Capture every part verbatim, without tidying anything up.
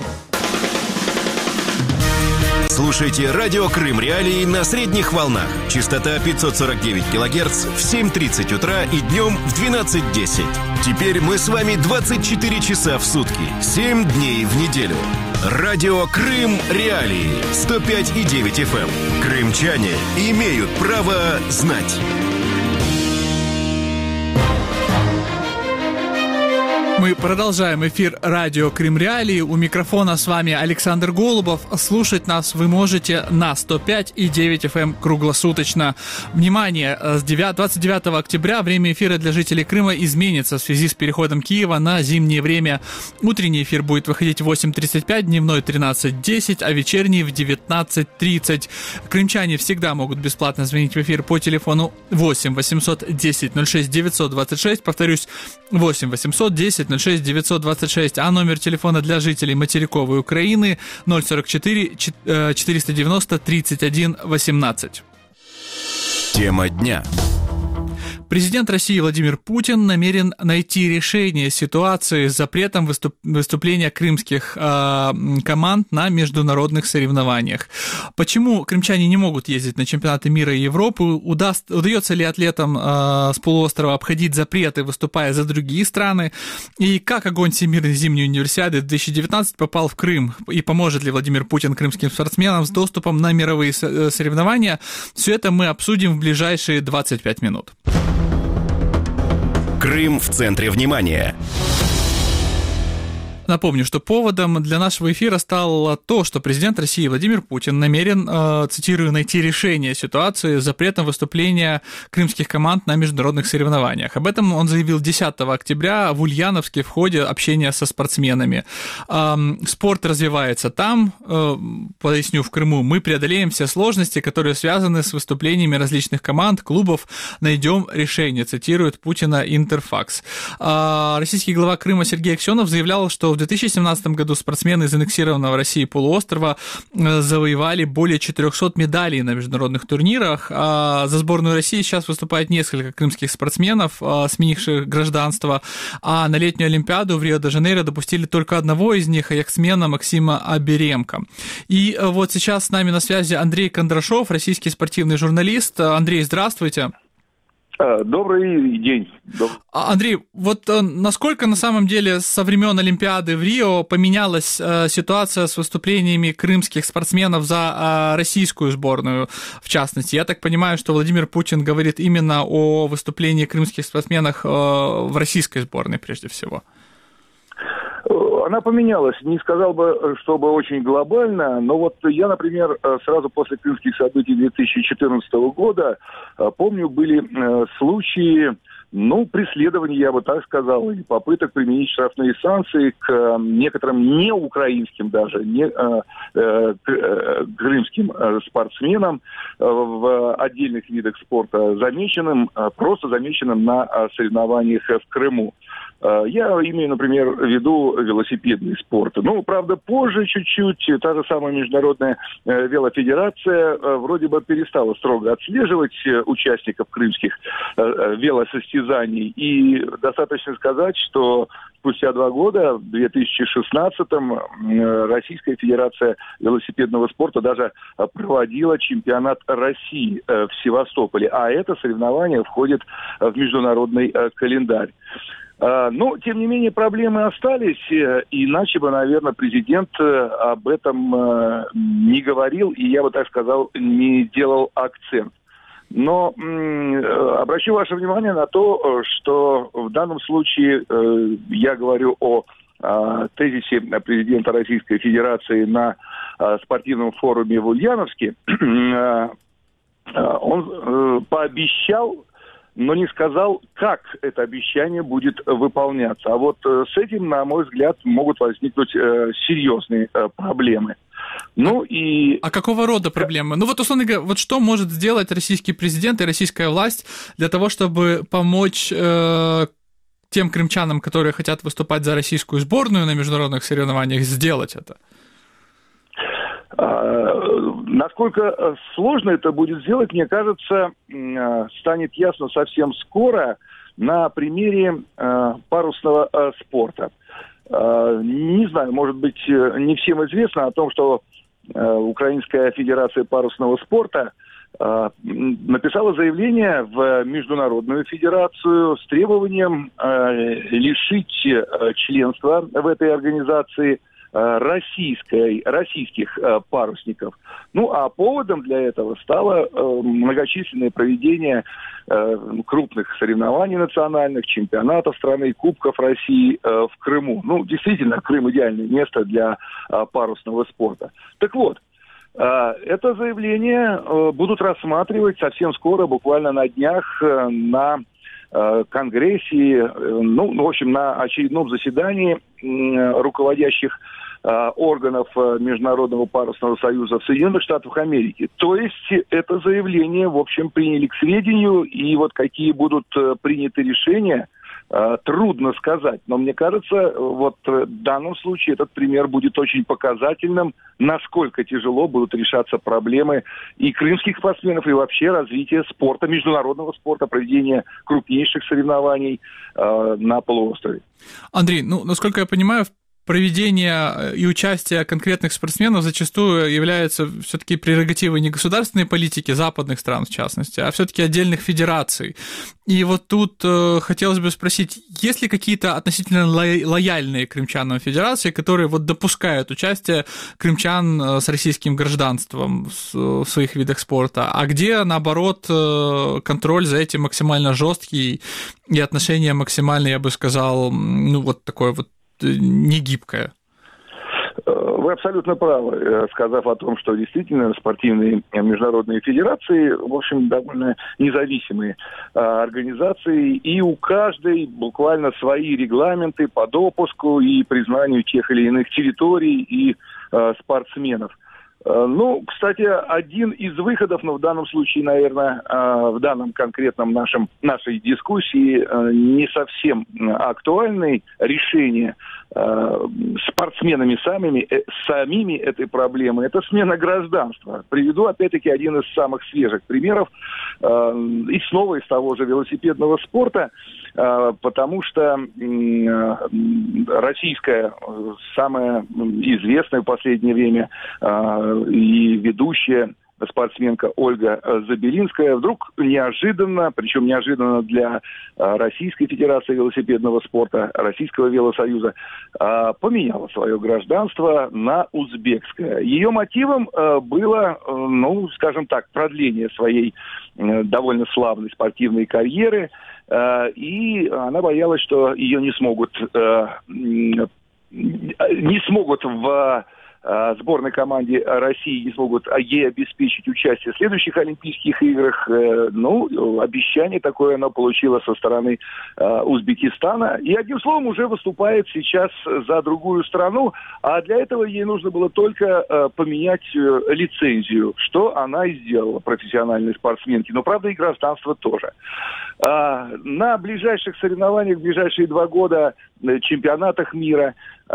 Слушайте радио Крым Реалии на средних волнах. Частота пятьсот сорок девять килогерц в семь тридцать утра и днем в двенадцать десять. Теперь мы с вами двадцать четыре часа в сутки, семь дней в неделю. Радио Крым Реалии сто пять и девять эф эм. Крымчане имеют право знать. Мы продолжаем эфир радио Крым Реалии. У микрофона с вами Александр Голубов. Слушать нас вы можете на сто пять и девять эф эм круглосуточно. Внимание, с двадцать девятого октября время эфира для жителей Крыма изменится в связи с переходом Киева на зимнее время. Утренний эфир будет выходить в восемь тридцать пять, дневной тринадцать десять, а вечерний в девятнадцать тридцать. Крымчане всегда могут бесплатно звонить в эфир по телефону восемь восемьсот десять ноль шесть девятьсот двадцать шесть. Повторюсь, восемь восемьсот десять ноль шесть девятьсот двадцать шесть, а номер телефона для жителей материковой Украины ноль сорок четыре четыреста девяносто тридцать один восемнадцать. Тема дня. Президент России Владимир Путин намерен найти решение ситуации с запретом выступ- выступления крымских э, команд на международных соревнованиях. Почему крымчане не могут ездить на чемпионаты мира и Европы? Удаст, удается ли атлетам э, с полуострова обходить запреты, выступая за другие страны? И как огонь Всемирной зимней универсиады две тысячи девятнадцать попал в Крым? И поможет ли Владимир Путин крымским спортсменам с доступом на мировые соревнования? Все это мы обсудим в ближайшие двадцать пять минут. Крым в центре внимания. Напомню, что поводом для нашего эфира стало то, что президент России Владимир Путин намерен, э, цитирую, найти решение ситуации с запретом выступления крымских команд на международных соревнованиях. Об этом он заявил десятого октября в Ульяновске в ходе общения со спортсменами. Э, спорт развивается там, э, поясню, в Крыму. Мы преодолеем все сложности, которые связаны с выступлениями различных команд, клубов, найдем решение, цитирует Путина Интерфакс. Э, российский глава Крыма Сергей Аксенов заявлял, что в две тысячи семнадцатом году спортсмены из аннексированного России полуострова завоевали более четыреста медалей на международных турнирах. А за сборную России сейчас выступает несколько крымских спортсменов, сменивших гражданство. А на летнюю Олимпиаду в Рио-де-Жанейро допустили только одного из них, яхтсмена Максима Аберемко. И вот сейчас с нами на связи Андрей Кондрашов, российский спортивный журналист. Андрей, здравствуйте. Добрый день. Доб... Андрей, вот насколько на самом деле со времен Олимпиады в Рио поменялась э, ситуация с выступлениями крымских спортсменов за э, российскую сборную, в частности? Я так понимаю, что Владимир Путин говорит именно о выступлении крымских спортсменов э, в российской сборной прежде всего. Она поменялась, не сказал бы, чтобы очень глобально, но вот я, например, сразу после крымских событий две тысячи четырнадцатого года, помню, были случаи, ну, преследования, я бы так сказал, и попыток применить штрафные санкции к некоторым неукраинским даже, не э, э, крымским спортсменам в отдельных видах спорта, замеченным, просто замеченным на соревнованиях в Крыму. Я имею, например, в виду велосипедный спорт. Ну, правда, позже чуть-чуть та же самая Международная велофедерация вроде бы перестала строго отслеживать участников крымских велосостязаний. И достаточно сказать, что спустя два года, в две тысячи шестнадцатом, Российская Федерация велосипедного спорта даже проводила чемпионат России в Севастополе. А это соревнование входит в международный календарь. Но, тем не менее, проблемы остались, иначе бы, наверное, президент об этом не говорил, и, я бы так сказал, не делал акцент. Но м- обращу ваше внимание на то, что в данном случае э, я говорю о э, тезисе президента Российской Федерации на э, спортивном форуме в Ульяновске. э, он э, пообещал, но не сказал, как это обещание будет выполняться. А вот э, с этим, на мой взгляд, могут возникнуть э, серьезные э, проблемы. Ну и... А какого рода проблемы? Ну вот, условно говоря, вот что может сделать российский президент и российская власть для того, чтобы помочь э, тем крымчанам, которые хотят выступать за российскую сборную на международных соревнованиях, сделать это? Насколько сложно это будет сделать, мне кажется, станет ясно совсем скоро на примере парусного спорта. Не знаю, может быть, не всем известно о том, что Украинская федерация парусного спорта написала заявление в Международную федерацию с требованием лишить членства в этой организации российской, российских парусников. Ну, а поводом для этого стало многочисленное проведение крупных соревнований национальных, чемпионатов страны, Кубков России в Крыму. Ну, действительно, Крым идеальное место для парусного спорта. Так вот, это заявление будут рассматривать совсем скоро, буквально на днях, на Конгрессе, ну, в общем, на очередном заседании руководящих органов Международного парусного союза в Соединенных Штатах Америки. То есть это заявление, в общем, приняли к сведению, и вот какие будут приняты решения, трудно сказать. Но мне кажется, вот в данном случае этот пример будет очень показательным, насколько тяжело будут решаться проблемы и крымских спортсменов, и вообще развития спорта, международного спорта, проведения крупнейших соревнований э, на полуострове. Андрей, ну, насколько я понимаю, проведение и участие конкретных спортсменов зачастую является все-таки прерогативой не государственной политики западных стран, в частности, а все-таки отдельных федераций. И вот тут э, хотелось бы спросить, есть ли какие-то относительно ло- лояльные крымчанам федерации, которые вот допускают участие крымчан с российским гражданством в, в своих видах спорта, а где, наоборот, э, контроль за этим максимально жесткий и отношение максимально, я бы сказал, ну вот такое вот не гибкая? Вы абсолютно правы, сказав о том, что действительно спортивные международные федерации, в общем, довольно независимые организации, и у каждой буквально свои регламенты по допуску и признанию тех или иных территорий и спортсменов. Ну, кстати, один из выходов, но в данном случае, наверное, в данном конкретном нашем, нашей дискуссии не совсем актуальное решение спортсменами самими, самими этой проблемы, это смена гражданства. Приведу, опять-таки, один из самых свежих примеров, и снова из того же велосипедного спорта, потому что российская, самая известная в последнее время и ведущая спортсменка Ольга Забелинская вдруг неожиданно, причем неожиданно для Российской Федерации велосипедного спорта, Российского велосоюза, поменяла свое гражданство на узбекское. Ее мотивом было, ну, скажем так, продление своей довольно славной спортивной карьеры, и она боялась, что ее не смогут, не смогут в сборной команде России, не смогут ей обеспечить участие в следующих Олимпийских играх. Ну, обещание такое она получила со стороны Узбекистана. И, одним словом, уже выступает сейчас за другую страну. А для этого ей нужно было только поменять лицензию, что она и сделала, профессиональной спортсменке. Но, правда, и гражданство тоже. На ближайших соревнованиях, в ближайшие два года, чемпионатах мира,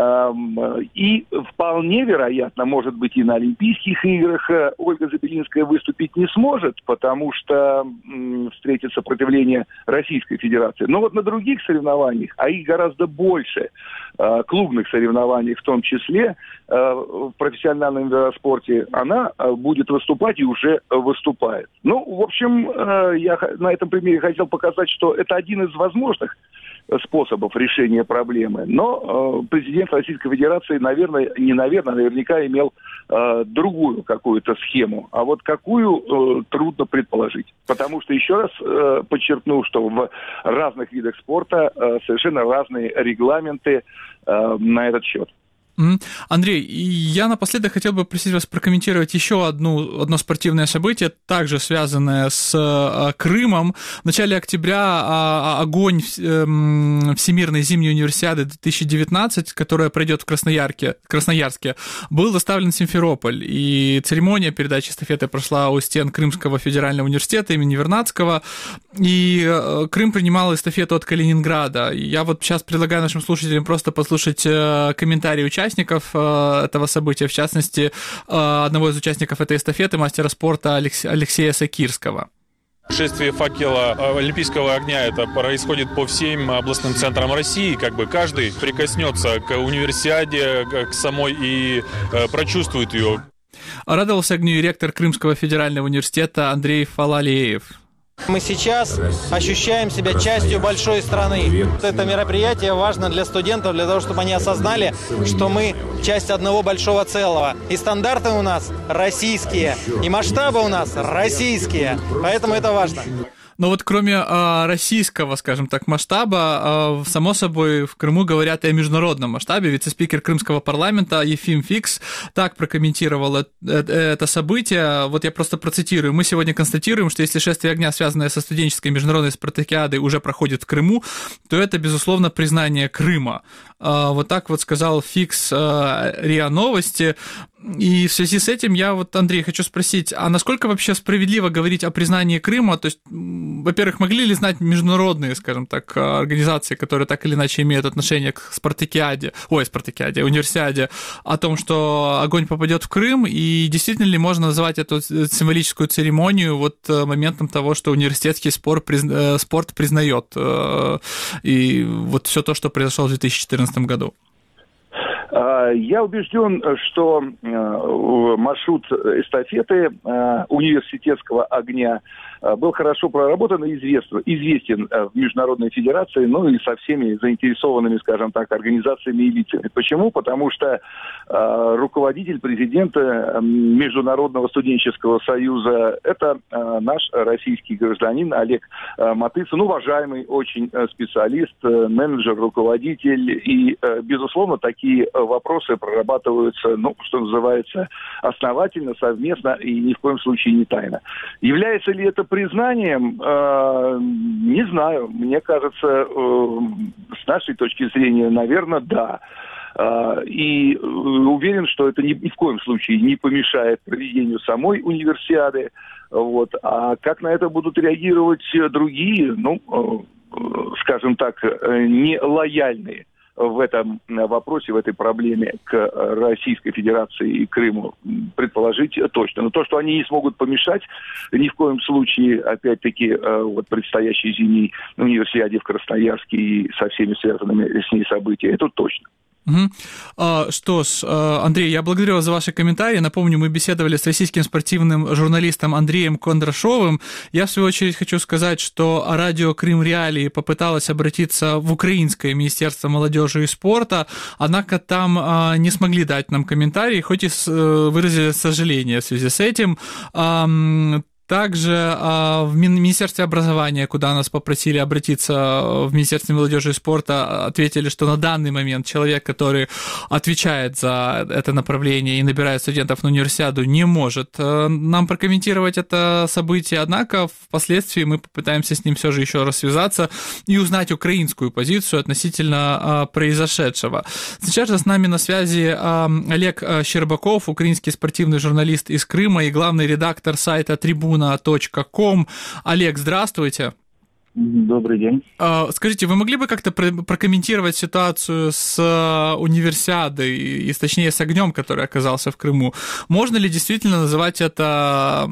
и вполне вероятно, может быть, и на Олимпийских играх Ольга Забелинская выступить не сможет, потому что встретит сопротивление Российской Федерации. Но вот на других соревнованиях, а их гораздо больше, клубных соревнованиях в том числе, в профессиональном велоспорте, она будет выступать и уже выступает. Ну, в общем, я на этом примере хотел показать, что это один из возможных способов решения проблемы. Но э, президент Российской Федерации, наверное, не наверное, наверняка имел э, другую какую-то схему. А вот какую, э, трудно предположить. Потому что, еще раз э, подчеркну, что в разных видах спорта э, совершенно разные регламенты э, на этот счет. Андрей, я напоследок хотел бы просить вас прокомментировать еще одну, одно спортивное событие, также связанное с Крымом. В начале октября огонь Всемирной зимней универсиады две тысячи девятнадцать, которая пройдет в Красноярске, Красноярске, был доставлен в Симферополь. И церемония передачи эстафеты прошла у стен Крымского федерального университета имени Вернадского. И Крым принимал эстафету от Калининграда. Я вот сейчас предлагаю нашим слушателям просто послушать комментарии участников этого события, в частности, одного из участников этой эстафеты, мастера спорта Алексея Сакирского. Шествие факела Олимпийского огня это происходит по всем областным центрам России. Как бы каждый прикоснется к универсиаде, к самой и прочувствует ее. Радовался огню и ректор Крымского федерального университета Андрей Фалалеев. Мы сейчас ощущаем себя частью большой страны. Это мероприятие важно для студентов, для того, чтобы они осознали, что мы часть одного большого целого. И стандарты у нас российские, и масштабы у нас российские. Поэтому это важно. Но вот кроме э, российского, скажем так, масштаба, э, само собой в Крыму говорят и о международном масштабе. Вице-спикер Крымского парламента Ефим Фикс так прокомментировал это, это событие. Вот я просто процитирую. «Мы сегодня констатируем, что если шествие огня, связанное со студенческой международной спартакиадой, уже проходит в Крыму, то это, безусловно, признание Крыма». Э, вот так вот сказал Фикс э, РИА Новости. И в связи с этим я вот, Андрей, хочу спросить, а насколько вообще справедливо говорить о признании Крыма? То есть, во-первых, могли ли знать международные, скажем так, организации, которые так или иначе имеют отношение к спартакиаде, ой, спартакиаде, универсиаде, о том, что огонь попадет в Крым, и действительно ли можно назвать эту символическую церемонию вот моментом того, что университетский спорт, призна... спорт признает и вот все то, что произошло в две тысячи четырнадцатом году? Я убежден, что маршрут эстафеты университетского огня был хорошо проработан и известен в Международной Федерации, ну и со всеми заинтересованными, скажем так, организациями и лицами. Почему? Потому что э, руководитель, президент Международного студенческого союза – это э, наш российский гражданин Олег э, Матыцын, уважаемый очень специалист, э, менеджер, руководитель. И, э, безусловно, такие вопросы прорабатываются, ну, что называется, основательно, совместно и ни в коем случае не тайно. Является ли это признанием, э, не знаю. Мне кажется, э, с нашей точки зрения, наверное, да. Э, и э, уверен, что это ни, ни в коем случае не помешает проведению самой универсиады. Вот. А как на это будут реагировать другие, ну, э, скажем так, э, не лояльные в этом вопросе, в этой проблеме к Российской Федерации и Крыму предположить точно. Но то, что они не смогут помешать, ни в коем случае, опять-таки, вот предстоящей зимней универсиаде в Красноярске и со всеми связанными с ней событиями, это точно. Угу. А, что ж, Андрей, я благодарю вас за ваши комментарии. Напомню, мы беседовали с российским спортивным журналистом Андреем Кондрашовым. Я, в свою очередь, хочу сказать, что радио Крым Реалии попыталось обратиться в украинское Министерство молодежи и спорта, однако там а, не смогли дать нам комментарии, хоть и с, выразили сожаление в связи с этим. А, Также э, в Министерстве образования, куда нас попросили обратиться, в Министерстве молодежи и спорта, ответили, что на данный момент человек, который отвечает за это направление и набирает студентов на универсиаду, не может э, нам прокомментировать это событие. Однако впоследствии мы попытаемся с ним все же еще раз связаться и узнать украинскую позицию относительно э, произошедшего. Сейчас же с нами на связи э, Олег Щербаков, украинский спортивный журналист из Крыма и главный редактор сайта Трибуна точка ком. Олег, здравствуйте. Добрый день. Скажите, вы могли бы как-то прокомментировать ситуацию с универсиадой, и, точнее, с огнем, который оказался в Крыму? Можно ли действительно называть это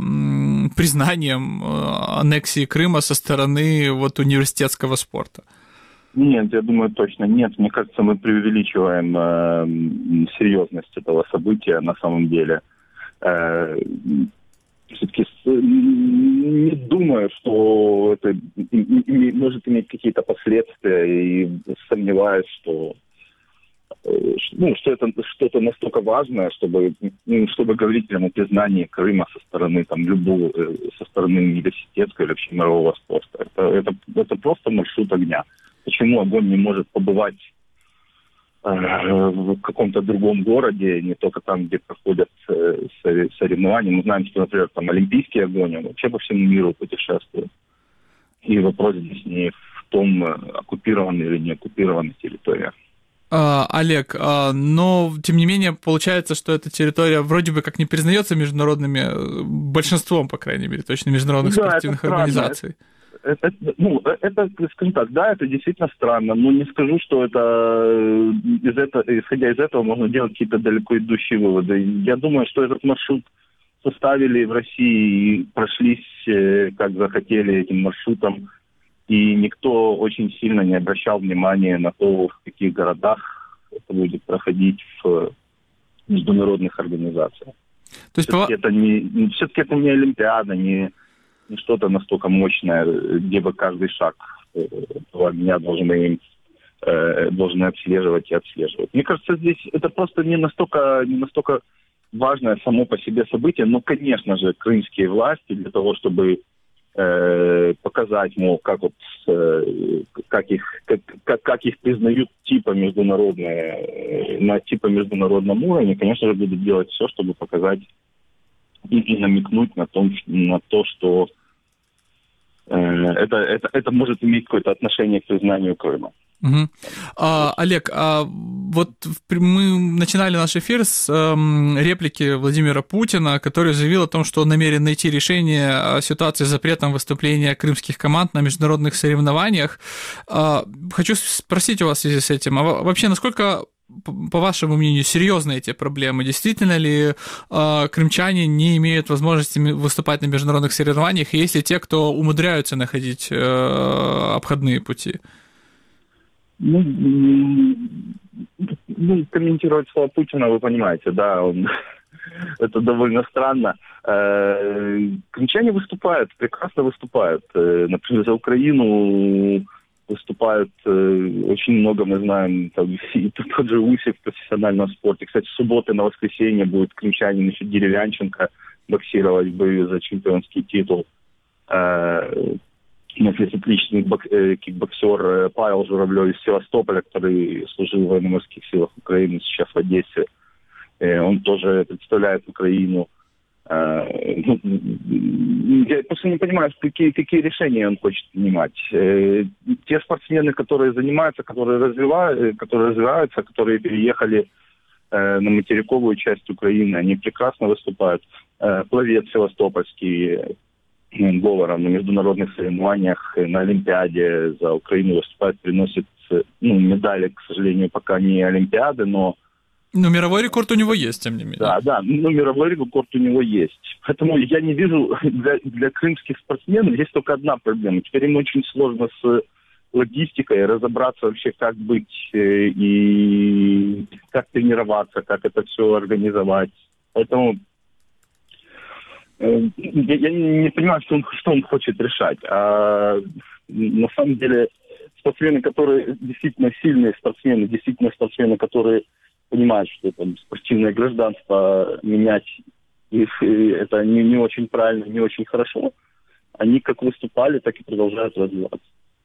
признанием аннексии Крыма со стороны вот университетского спорта? Нет, я думаю, точно нет. Мне кажется, мы преувеличиваем э, серьезность этого события на самом деле. Э, все-таки не думаю, что это может иметь какие-то последствия, и сомневаюсь, что, ну, что это что-то настолько важное, чтобы, чтобы говорить прямо о признании Крыма со стороны там, любого, со стороны университетского или вообще мирового спорта. Это, это, это просто маршрут огня. Почему огонь не может побывать в каком-то другом городе, не только там, где проходят соревнования. Мы знаем, что, например, там Олимпийский огонь, он вообще по всему миру путешествует. И вопрос здесь не в том, оккупированная или не оккупированная территория. А, Олег, а, но, тем не менее, получается, что эта территория вроде бы как не признается международными, большинством, по крайней мере, точно международных да, спортивных организаций. Это, ну, это, скажем так, да, это действительно странно, но не скажу, что это, из этого, исходя из этого, можно делать какие-то далеко идущие выводы. Я думаю, что этот маршрут составили в России и прошлись, э, как захотели, этим маршрутом. И никто очень сильно не обращал внимания на то, в каких городах это будет проходить в международных организациях. То есть все-таки, по... это не, все-таки это не Олимпиада, не, не что-то настолько мощное, где бы каждый шаг этого огня должны, э, должны отслеживать и отслеживать. Мне кажется, здесь это просто не настолько, не настолько важное само по себе событие, но, конечно же, крымские власти для того, чтобы э, показать, мол, как, вот, э, как, их, как, как, как их признают типа международные, на типа международном уровне, конечно же, будут делать все, чтобы показать и, и намекнуть на, том, на то, что э, это, это, это может иметь какое-то отношение к признанию Крыма. Угу. А, Олег, а вот мы начинали наш эфир с эм, реплики Владимира Путина, который заявил о том, что он намерен найти решение ситуации с запретом выступления крымских команд на международных соревнованиях. А, хочу спросить у вас в связи с этим, а вообще насколько, по вашему мнению, серьезны эти проблемы? Действительно ли э, крымчане не имеют возможности выступать на международных соревнованиях, и есть ли те, кто умудряются находить э, обходные пути? Ну, ну, комментировать слова Путина, вы понимаете, да, он, это довольно странно. Крымчане выступают, прекрасно выступают. Например, за Украину выступают очень много, мы знаем, там, и тот же Усик в профессиональном спорте. Кстати, в субботу на воскресенье будет крымчанин еще Деревянченко боксировать в бою за чемпионский титул. Отличный кикбоксер Павел Журавлев из Севастополя, который служил в военно-морских силах Украины, сейчас в Одессе. Он тоже представляет Украину. Я просто не понимаю, какие, какие решения он хочет принимать. Те спортсмены, которые занимаются, которые развивают, которые развиваются, которые переехали на материковую часть Украины, они прекрасно выступают. Пловец севастопольский, Говоров на международных соревнованиях, на Олимпиаде за Украину выступает, приносит, ну, медали, к сожалению, пока не Олимпиады, но... Но мировой рекорд у него есть, тем не менее. Да, да, но мировой рекорд у него есть. Поэтому я не вижу, для, для крымских спортсменов есть только одна проблема. Теперь им очень сложно с логистикой разобраться вообще, как быть и как тренироваться, как это все организовать. Поэтому... Я, я не понимаю, что он, что он хочет решать. А на самом деле спортсмены, которые действительно сильные спортсмены, действительно спортсмены, которые понимают, что там спортивное гражданство менять их, это не, не очень правильно, не очень хорошо, они как выступали, так и продолжают развиваться.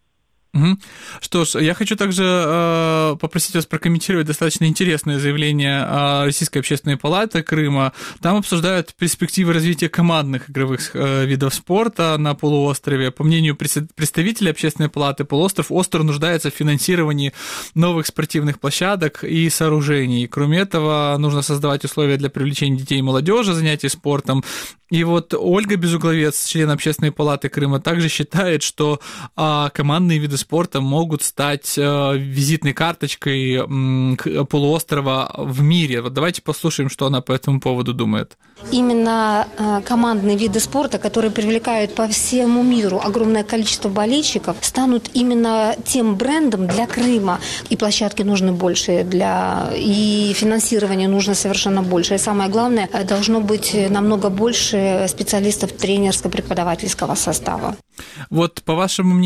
Угу. Что ж, я хочу также э, попросить вас прокомментировать достаточно интересное заявление э, Российской общественной палаты Крыма. Там обсуждают перспективы развития командных игровых э, видов спорта на полуострове. По мнению представителей общественной палаты, полуостров остро нуждается в финансировании новых спортивных площадок и сооружений. Кроме этого, нужно создавать условия для привлечения детей и молодежи, занятий спортом. И вот Ольга Безугловец, член общественной палаты Крыма, также считает, что э, командные виды спорта могут стать э, визитной карточкой э, полуострова в мире. Вот давайте послушаем, что она по этому поводу думает. Именно э, командные виды спорта, которые привлекают по всему миру огромное количество болельщиков, станут именно тем брендом для Крыма. И площадки нужны больше, для... и финансирование нужно совершенно больше. И самое главное, должно быть намного больше специалистов тренерско-преподавательского состава. Вот, по вашему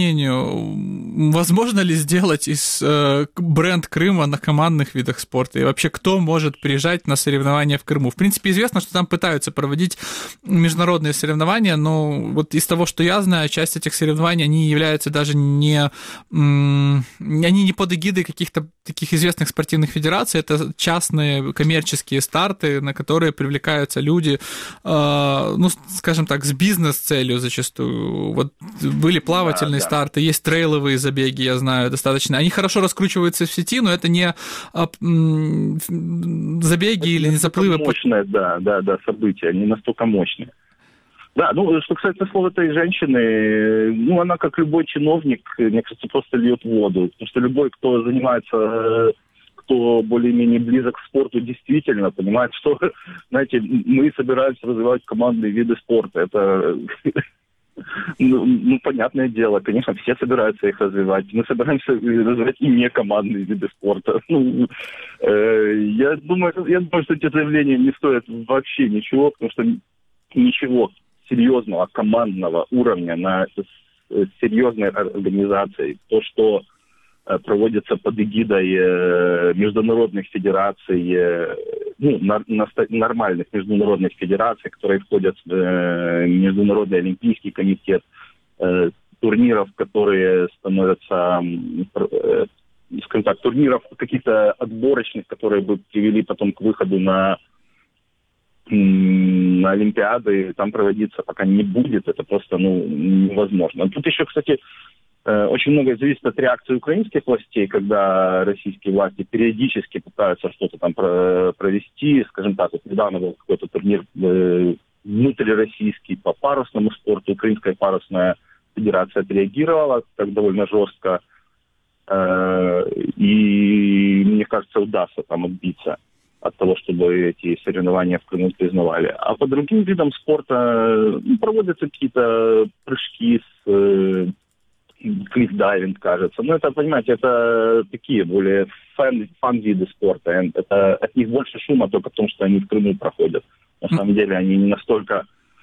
мнению, возможно ли сделать из э, бренд Крыма на командных видах спорта? И вообще, кто может приезжать на соревнования в Крыму? В принципе, известно, что там пытаются проводить международные соревнования, но вот из того, что я знаю, часть этих соревнований, они являются даже не... М- они не под эгидой каких-то таких известных спортивных федераций, это частные коммерческие старты, на которые привлекаются люди, э, ну, скажем так, с бизнес-целью зачастую. Вот были плавательные да, да. старты, есть трейловые забеги, я знаю, достаточно. Они хорошо раскручиваются в сети, но это не а, м, забеги это или не заплывы. Мощное, да, да, да, события, они настолько мощные. Да, ну, что касается слова этой женщины, ну, она, как любой чиновник, мне кажется, просто льет воду. Потому что любой, кто занимается кто более-менее близок к спорту, действительно понимает, что, знаете, мы собираемся развивать командные виды спорта. Это, ну, ну, понятное дело, конечно, все собираются их развивать. Мы собираемся развивать и не командные виды спорта. Ну, э, я думаю, я думаю, что эти заявления не стоят вообще ничего, потому что ничего серьезного командного уровня на серьезной организации, то, что проводится под эгидой международных федераций, ну, на, на, нормальных международных федераций, которые входят в Международный олимпийский комитет, турниров, которые становятся, скажем так, турниров каких-то отборочных, которые бы привели потом к выходу на на Олимпиады, там проводиться пока не будет, это просто, ну, невозможно. Тут еще, кстати, очень многое зависит от реакции украинских властей, когда российские власти периодически пытаются что-то там провести, скажем так, вот недавно был какой-то турнир внутрироссийский по парусному спорту, Украинская парусная федерация отреагировала так довольно жестко, и, мне кажется, удастся там отбиться от того, чтобы эти соревнования в Крыму признавали. А по другим видам спорта ну, проводятся какие-то прыжки с э, клиффдайвинг, кажется. Но это, понимаете, это такие более фан, фан-виды спорта. Это, от них больше шума только потому, что они в Крыму проходят. На самом деле они не настолько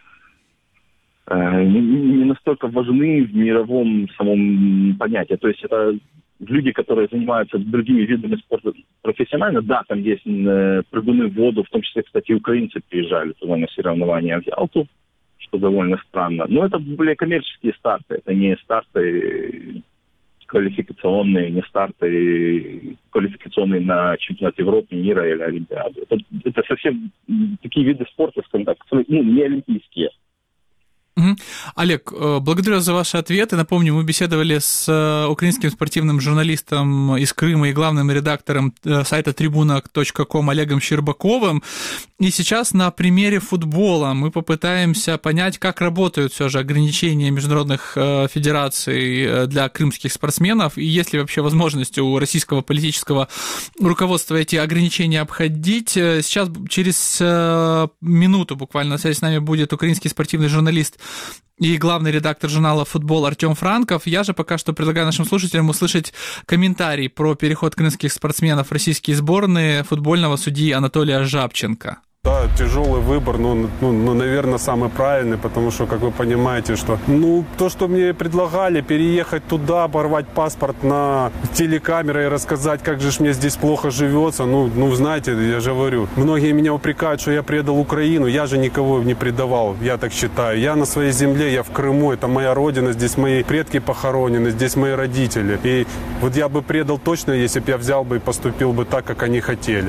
э, не, не настолько важны в мировом самом понятии. То есть это люди, которые занимаются другими видами спорта профессионально, да, там есть э, прыгуны в воду, в том числе, кстати, украинцы приезжали туда на соревнования в Ялту, что довольно странно. Но это более коммерческие старты, это не старты квалификационные, не старты квалификационные на чемпионат Европы, мира или Олимпиаду. Это, это совсем такие виды спорта, скажем так, ну, не олимпийские. Олег, благодарю за ваши ответы. Напомню, мы беседовали с украинским спортивным журналистом из Крыма и главным редактором сайта трибуна точка ком Олегом Щербаковым. И сейчас на примере футбола мы попытаемся понять, как работают все же ограничения международных федераций для крымских спортсменов, и есть ли вообще возможность у российского политического руководства эти ограничения обходить. Сейчас через минуту буквально на связи с нами будет украинский спортивный журналист и главный редактор журнала «Футбол» Артем Франков. Я же пока что предлагаю нашим слушателям услышать комментарий про переход крымских спортсменов в российские сборные футбольного судьи Анатолия Жабченко. Да, тяжелый выбор, но, ну, ну, наверное, самый правильный, потому что, как вы понимаете, что, ну, то, что мне предлагали, переехать туда, порвать паспорт на телекамеры и рассказать, как же ж мне здесь плохо живется, ну, ну, знаете, я же говорю, многие меня упрекают, что я предал Украину, я же никого не предавал, я так считаю, я на своей земле, я в Крыму, это моя родина, здесь мои предки похоронены, здесь мои родители, и вот я бы предал точно, если бы я взял бы и поступил бы так, как они хотели.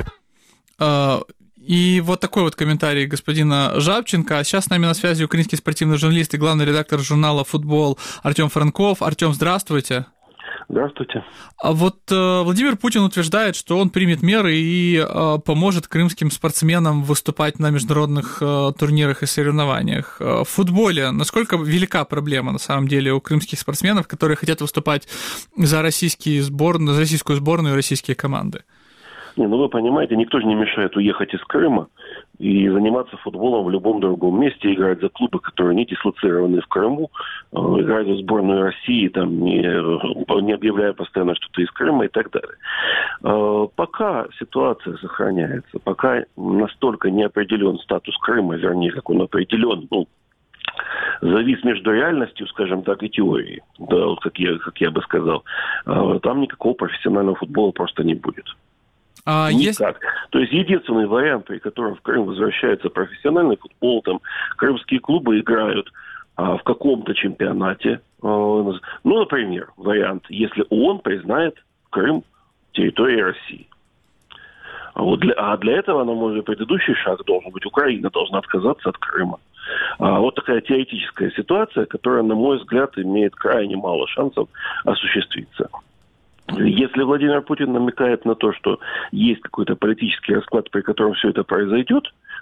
И вот такой вот комментарий господина Жабченко. А сейчас с нами на связи украинский спортивный журналист и главный редактор журнала «Футбол» Артем Франков. Артем, здравствуйте. Здравствуйте. А вот э, Владимир Путин утверждает, что он примет меры и э, поможет крымским спортсменам выступать на международных э, турнирах и соревнованиях. Э, в футболе насколько велика проблема на самом деле у крымских спортсменов, которые хотят выступать за российские сборные, за российскую сборную и российские команды? Не, ну вы понимаете, никто же не мешает уехать из Крыма и заниматься футболом в любом другом месте, играть за клубы, которые не дислоцированы в Крыму, играть за сборную России, там, не, не объявляя постоянно что-то из Крыма и так далее. Пока ситуация сохраняется, пока настолько не определен статус Крыма, вернее, как он определен, ну, завис между реальностью, скажем так, и теорией, да, вот как я, как я бы сказал, там никакого профессионального футбола просто не будет. А Никак. есть... То есть единственный вариант, при котором в Крым возвращается профессиональный футбол, там крымские клубы играют а, в каком-то чемпионате. А, ну, например, вариант, если ООН признает Крым территорией России. А, вот для, а для этого, на мой взгляд, предыдущий шаг должен быть, Украина должна отказаться от Крыма. А, вот такая теоретическая ситуация, которая, на мой взгляд, имеет крайне мало шансов осуществиться. Если Владимир Путин намекает на то, что есть какой-то политический расклад, при котором все это произойдет,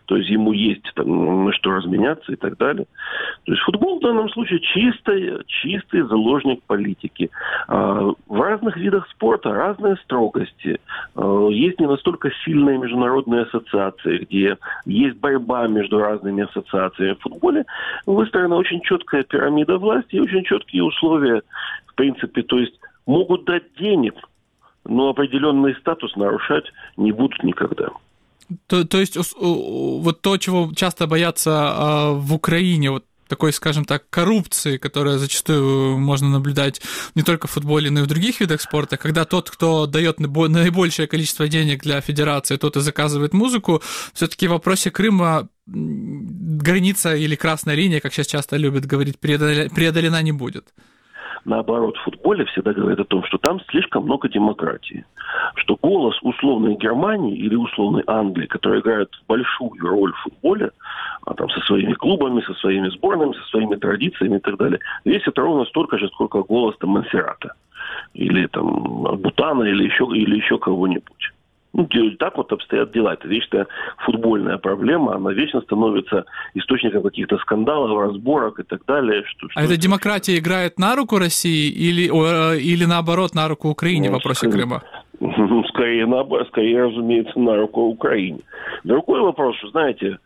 то есть ему есть там, на что разменяться и так далее. То есть футбол в данном случае чистый, чистый заложник политики. В разных видах спорта разные строгости. Есть не настолько сильные международные ассоциации, где есть борьба между разными ассоциациями. В футболе выстроена очень четкая пирамида власти и очень четкие условия, в принципе. То есть могут дать денег, но определенный статус нарушать не будут никогда. То, то есть вот то, чего часто боятся э, в Украине, вот такой, скажем так, коррупции, которая зачастую можно наблюдать не только в футболе, но и в других видах спорта, когда тот, кто дает наибольшее количество денег для федерации, тот и заказывает музыку, все-таки в вопросе Крыма граница или красная линия, как сейчас часто любят говорить, преодолена не будет. Наоборот, в футболе всегда говорят о том, что там слишком много демократии. Что голос условной Германии или условной Англии, которая играет большую роль в футболе, а там со своими клубами, со своими сборными, со своими традициями и так далее, весит ровно столько же, сколько голос там Монсеррата. Или там Бутана, или еще, или еще кого-нибудь. Ну, так вот обстоят дела. Это вечная футбольная проблема, она вечно становится источником каких-то скандалов, разборок и так далее. Что, что а эта демократия играет на руку России или, о, или наоборот на руку Украине ну, в вопросе скорее, Крыма? Скорее, на, скорее, разумеется, на руку Украине. Другой вопрос, что, знаете,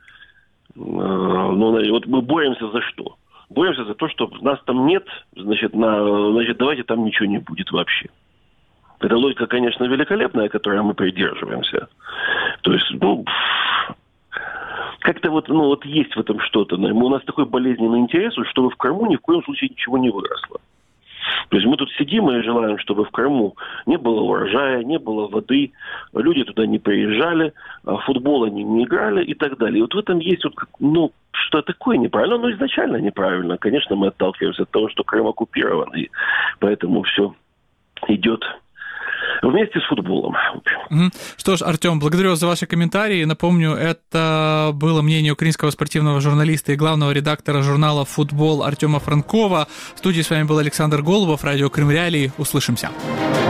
ну, вот мы боремся за что? Боремся за то, что нас там нет, значит, на, значит, давайте там ничего не будет вообще. Это логика, конечно, великолепная, которой мы придерживаемся. То есть, ну, как-то вот, ну, вот есть в этом что-то. У нас такой болезненный интерес, чтобы в Крыму ни в коем случае ничего не выросло. То есть мы тут сидим и желаем, чтобы в Крыму не было урожая, не было воды, люди туда не приезжали, футбол они не играли и так далее. И вот в этом есть вот, ну, что такое неправильно, но изначально неправильно. Конечно, мы отталкиваемся от того, что Крым оккупирован, и поэтому все идет вместе с футболом. Что ж, Артем, благодарю вас за ваши комментарии. Напомню, это было мнение украинского спортивного журналиста и главного редактора журнала «Футбол» Артема Франкова. В студии с вами был Александр Голубов, радио Крым Реалии. Услышимся.